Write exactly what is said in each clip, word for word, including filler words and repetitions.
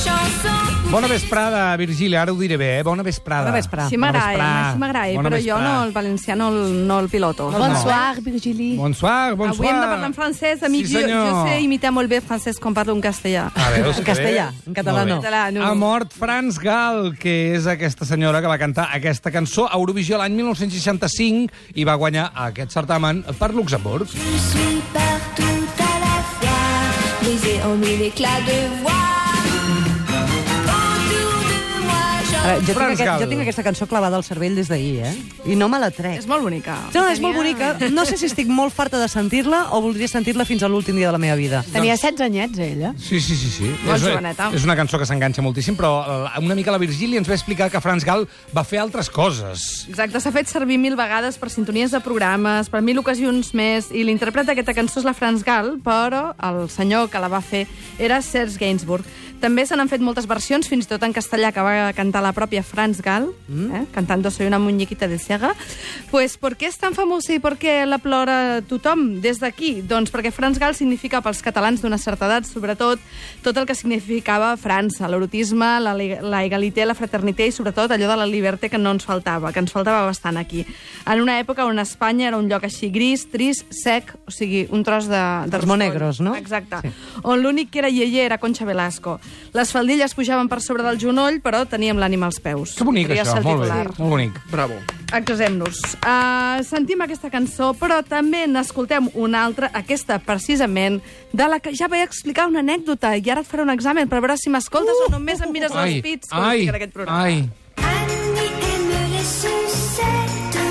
Bona vesprada, Virgília, ara ho diré bé, eh? Bona vesprada. Bona vesprada. Sí m'agrada, sí m'agrada, però jo no el valencià no el, no el piloto. Bonsoir, Virgilie. Bonsoir, bonsoir. Avui hem de parlar en francès, amic. Sí, jo, jo senyor. sé imitar molt bé francès quan parlo en castellà. A veure, En castellà, en català no. Català, no. Ha mort Franz Gall, que és aquesta senyora que va cantar aquesta cançó a Eurovisió l'any mil nou-cents seixanta-cinc i va guanyar aquest certamen per Luxemburg. Je suis partout à la fois, brisé en mille éclats de voix. Ara, jo, tinc Franz aquest, Gall. jo tinc aquesta cançó clavada al cervell des d'ahir, eh? I no me la trec. És molt bonica. No, és molt bonica. No sé si estic molt farta de sentir-la o voldria sentir-la fins a l'últim dia de la meva vida. Tenia setze anyets, ella. Sí, sí, sí. sí. Molt és, joveneta. és una cançó que s'enganxa moltíssim, però eh, una mica la Virgília ens va explicar que Franz Gall va fer altres coses. Exacte, s'ha fet servir mil vegades per sintonies de programes, per mil ocasions més, i l'interpret d'aquesta cançó és la Franz Gall, però el senyor que la va fer era Serge Gainsbourg. També se n'han fet moltes versions, fins i tot en castellà, que va cantar la pròpia Franz Gall, mm. eh, cantando Soy una muñequita de cega. Pues, ¿por qué és tan famosa i per què la plora tothom des d'aquí? Doncs perquè Franz Gall significa pels catalans d'una certa edat, sobretot, tot el que significava França, l'erotisme, la, la egalité, la fraternitat i sobretot allò de la liberté que no ens faltava, que ens faltava bastant aquí. En una època on Espanya era un lloc així gris, trist, sec, o sigui, un tros de... de Els monegros, no? Exacte. Sí. On l'únic que era lleier era Concha Velasco. Les faldilles pujaven per sobre del genoll, però teníem l'ànima als peus. Que bonic, Podria això, ser el molt bé, titular. molt bonic. Bravo. Excusem-nos. Uh, sentim aquesta cançó, però també n'escoltem una altra, aquesta precisament, de la que ja vaig explicar una anècdota, i ara et faré un examen per veure si m'escoltes uh, o només em mires ai, els pits quan ai, estic en aquest programa. ai. Annie aime les sucettes,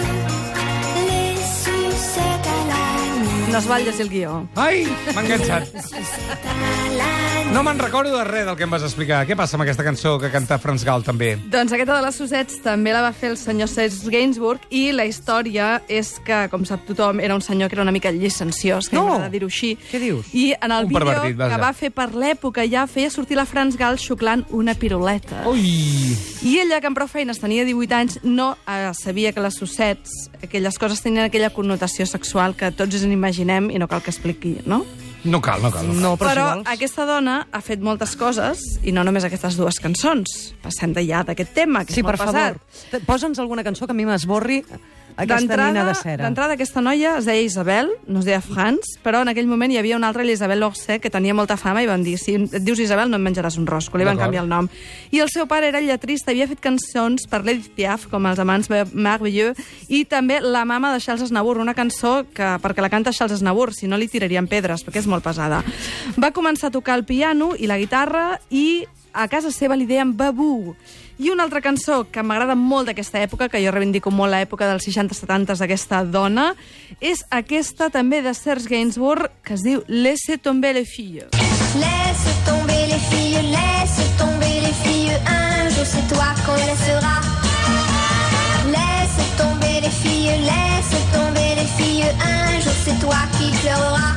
les sucettes à la nuit. No es val llegir el guió. Ai, m'ha enganxat. À la nuit. No me'n recordo de res del que em vas explicar. Què passa amb aquesta cançó que canta Franz Gall, també? Doncs aquesta de les Sucettes també la va fer el senyor Serge Gainsbourg, i la història és que, com sap tothom, era un senyor que era una mica llicenciós, que No! m'agrada dir-ho així. Què dius? I en el Un vídeo pervertit, vaja. que va fer per l'època ja feia sortir la Franz Gall xuclant una piruleta. Ui! I ella, que amb prou feines tenia divuit anys, no eh, sabia que les Sucettes, aquelles coses tenien aquella connotació sexual que tots ens imaginem i no cal que expliqui, no? No cal, no cal. No cal. No, però, Però si vols... aquesta dona ha fet moltes coses, i no només aquestes dues cançons. Passem de ja d'aquest tema, que Sí, és molt per pesat. favor. Posa'ns alguna cançó que a mi m'esborri aquesta D'entrada- nina de cera. D'entrada, aquesta noia es deia Isabel, no es deia Franz, però en aquell moment hi havia una altra, l'Isabel Lorset, que tenia molta fama, i van dir, si et dius Isabel no et menjaràs un rosco, li van D'acord. canviar el nom. I el seu pare era lletrista, havia fet cançons per l'Edith Piaf, com Els amants merveilleux, i també La mama de Charles Aznavour, una cançó que, perquè la canta Charles Aznavour, si no li tirarien pedres, perquè és molt pesada. Va començar a tocar el piano i la guitarra, i a casa seva li deien Babú. I una altra cançó que m'agrada molt d'aquesta època, que jo reivindico molt l'època dels seixanta setanta d'aquesta dona, és aquesta també de Serge Gainsbourg, que es diu Laissez tomber les filles. Laisse tomber les filles, laisse tomber les filles, un jour c'est toi qu'on laissera. Laisse tomber les filles, laisse tomber les filles, un jour c'est toi qui pleureras.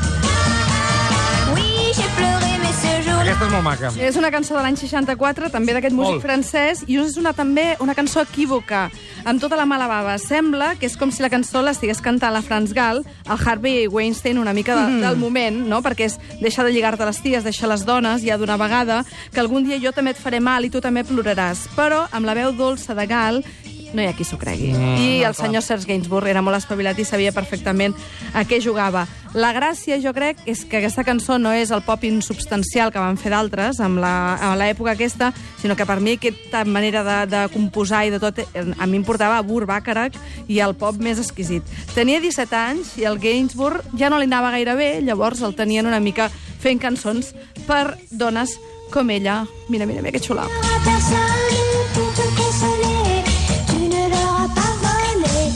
Oui, j'ai pleuré, mais ce jour-là... Aquesta és molt maca. És una cançó de l'any seixanta-quatre, també d'aquest músic Molt. francès, i és una, també una cançó equívoca, amb tota la mala bava. Sembla que és com si la cançó l'estigués cantant la Franz Gall, el Harvey Weinstein, una mica de, mm. del moment, no? Perquè és deixar de lligar-te les ties, deixar les dones, ja d'una vegada, que algun dia jo també et faré mal i tu també ploraràs. Però amb la veu dolça de Gall no hi ha qui s'ho cregui. Mm, I el senyor Serge Gainsbourg era molt espavilat i sabia perfectament a què jugava. La gràcia, jo crec, és que aquesta cançó no és el pop insubstancial que van fer d'altres amb la- a l'època aquesta, sinó que per mi aquesta manera de, de composar i de tot, eh, a mi em portava a Burt Bacharach i el pop més exquisit. Tenia disset anys i el Gainsbourg ja no li anava gaire bé, llavors el tenien una mica fent cançons per dones com ella. Mira, mira, mira que xula. Personne pour te consoler, tu ne l'auras pas volé.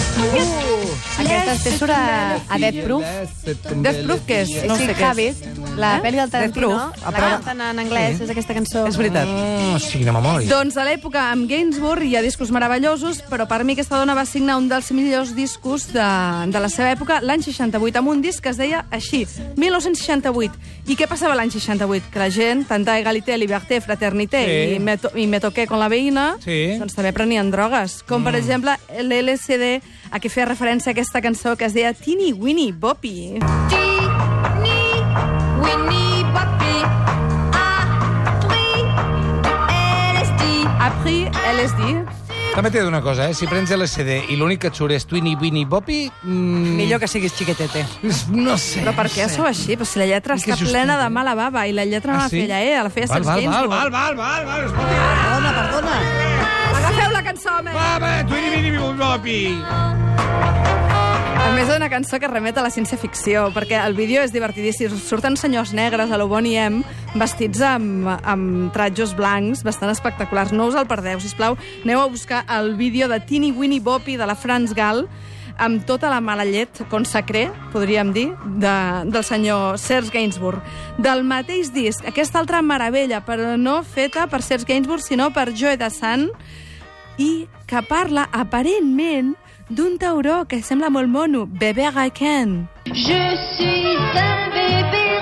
Aquesta després surt a, a Death Proof. Death Proof, què és? No sé Steve què és. Habit, la Eh? pel·li del Tarantino. Proof, a La prova- canten en anglès, Sí. és aquesta cançó. És veritat. Oh, sí, de memòria. Doncs a l'època amb Gainsbourg hi ha discos meravellosos, però per mi aquesta dona va signar un dels millors discos de, de la seva època, l'any seixanta-vuit, amb un disc que es deia així, mil nou-cents seixanta-vuut. I què passava l'any seixanta-vuut? Que la gent, tanta egalité, liberté, fraternité, Sí. i, me to i me toqué con la veïna, Sí. doncs també prenien drogues. Com, per exemple, l'L S D, a què feia referència a aquesta cançó que es deia Teeny Weeny Boppy. Teeny, Winnie, Poppy, a pris pris L S D. També t'he de dir una cosa, eh? Si prens L S D i l'únic que et surt és Twinny Winnie Boppy... Mm, Millor que siguis xiquetete. no sé. Però per què no sé. sou així? Però si la lletra Que està justit, plena de eh? mala bava i la lletra no Ah, la sí? feia ella, la feia Val, Serge val, val, Gainsbourg. val, val, val, val, escolti. Perdona, perdona. Agafeu la cançó, home! Va, va, Twinny Winnie Boppy. A més, és una cançó que remet a la ciència-ficció, perquè el vídeo és divertidíssim. Surten senyors negres a lo Boney M, vestits amb, amb tratjos blancs, bastant espectaculars. No us el perdeu, sisplau. Aneu a buscar el vídeo de Teeny Winnie Boppy de la France Gall, amb tota la mala llet consacré, podríem dir, de, del senyor Serge Gainsbourg. Del mateix disc, aquesta altra meravella, però no feta per Serge Gainsbourg, sinó per Joe Dassin, i que parla, aparentment, d'un tauró que sembla molt mono, bébé requin. Je suis un bébé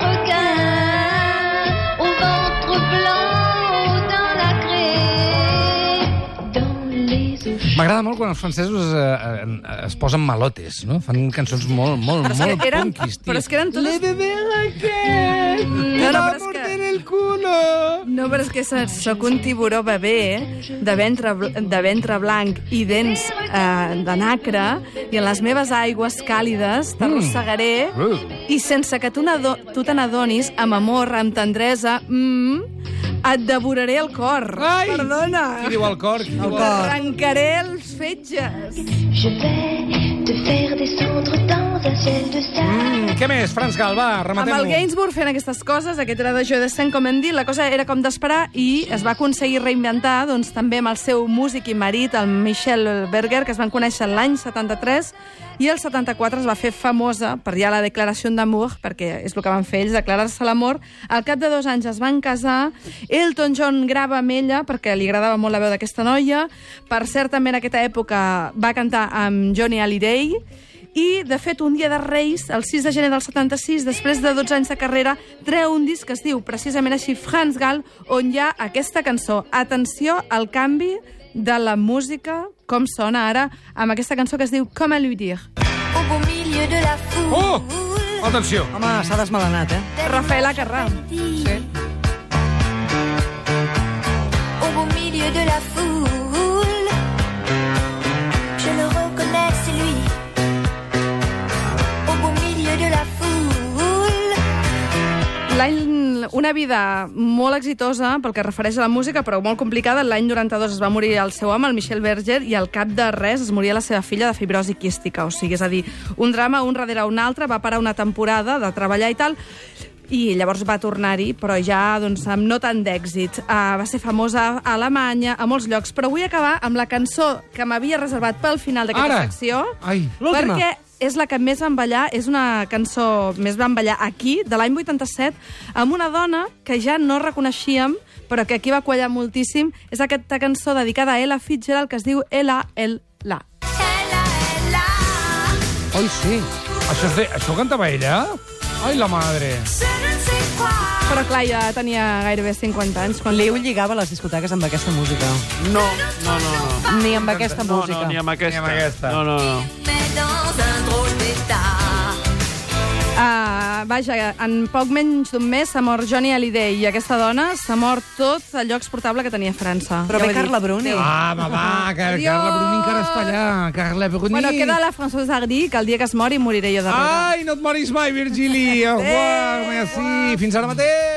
requin au ventre blanc dans la craie, dans les eaux chaudes. M'agrada molt quan els francesos eh, eh, es posen malotes, no? Fan cançons molt, molt, Però és que molt eren- punkis, tio. però és que eren totes- Le bebé Raquel, No, no, va però és que- morder el culo. No, però és que soc un tiburó bebè de ventre, bl- de ventre blanc i dents eh, de nacre, i en les meves aigües càlides t'arrossegaré Mm. i sense que tu n'ado- tu te n'adonis, amb amor, amb tendresa, mm, et devoraré el cor. Ai! Perdona. Qui diu el cor? Qui diu el cor? Arrencaré els fetges. Je vais te faire descendre dans un ciel de sable. Mm, què més, Franz Gal, va, Amb rematem-ho. el Gainsbourg fent aquestes coses, aquest era de Joe Dassin, com hem dit, la cosa era com d'esperar i es va aconseguir reinventar doncs, també amb el seu músic i marit, el Michel Berger, que es van conèixer l'any setanta-tres, i el setanta-quatre es va fer famosa per ja la declaració d'amour, perquè és el que van fer ells, declarar-se l'amor. Al cap de dos anys es van casar, Elton John grava amb ella, perquè li agradava molt la veu d'aquesta noia, per cert, també en aquesta època va cantar amb Johnny Hallyday, i, de fet, un dia de Reis, el sis de gener del setanta-sis, després de dotze anys de carrera, treu un disc que es diu precisament així, France Gall, on hi ha aquesta cançó. Atenció al canvi de la música, com sona ara, amb aquesta cançó que es diu Comment lui dire. Au beau milieu de la foule. Oh! Atenció. Home, s'ha desmelenat, eh? Rafael Acarrà. Sí. Au beau milieu de la foule, je le reconnais, c'est lui. Au beau milieu de la foule. L'any, una vida molt exitosa pel que refereix a la música, però molt complicada. L'any noranta-dos es va morir el seu home, el Michel Berger, i al cap de res es moria la seva filla de fibrosi quística. O sigui, és a dir, un drama un darrere un altre, va parar una temporada de treballar i tal, i llavors va tornar-hi, però ja doncs, amb no tant d'èxit. Uh, va ser famosa a Alemanya, a molts llocs, però vull acabar amb la cançó que m'havia reservat pel final d'aquesta Ara. secció, Ai. L'última. perquè és la que més va ballar, és una cançó més va ballar aquí, de l'any vuitanta-set, amb una dona que ja no reconeixíem, però que aquí va quallar moltíssim. És aquesta cançó dedicada a Ella Fitzgerald, que es diu Ella, El, La. Ai, sí. Això, és de... Això ho cantava ella? Ai, la madre. Però clar, ja tenia gairebé cinquanta anys. Quan Liu lligava les discoteques amb aquesta música. No, no, no, no. Ni amb aquesta No, música. no, ni amb aquesta. Ni amb aquesta. No, no, no. Uh, vaja, en poc menys d'un mes s'ha mort Johnny Hallyday i aquesta dona s'ha mort tot allò exportable que tenia a França. Però Ja ho bé, he dit. Carla Bruni. Ah, va, va, que Adiós. Carla Bruni encara està allà. Carla Bruni. Bueno, queda la Françoise Hardy, que el dia que es mori moriré jo darrere. Ai, no et moris mai, Virgili. Au revoir, merci. Fins ara mateix.